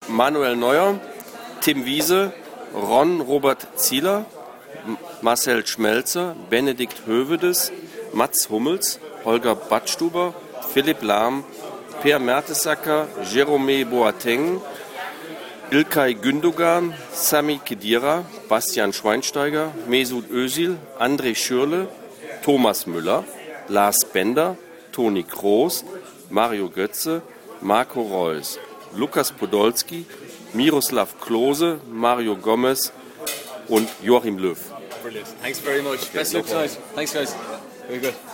Manuel Neuer, Tim Wiese, Ron Robert Zieler, Marcel Schmelzer, Benedikt Hövedes, Mats Hummels, Holger Badstuber, Philipp Lahm, Per Mertesacker, Jerome Boateng, Ilkay Gündogan, Sami Khedira, Bastian Schweinsteiger, Mesut Özil, André Schürrle, Thomas Müller, Lars Bender, Toni Kroos, Mario Götze, Marco Reus, Lukas Podolski, Miroslav Klose, Mario Gomez und Joachim Löw. Brilliant. Thanks very much. Best luck tonight. Thanks, guys. Very good.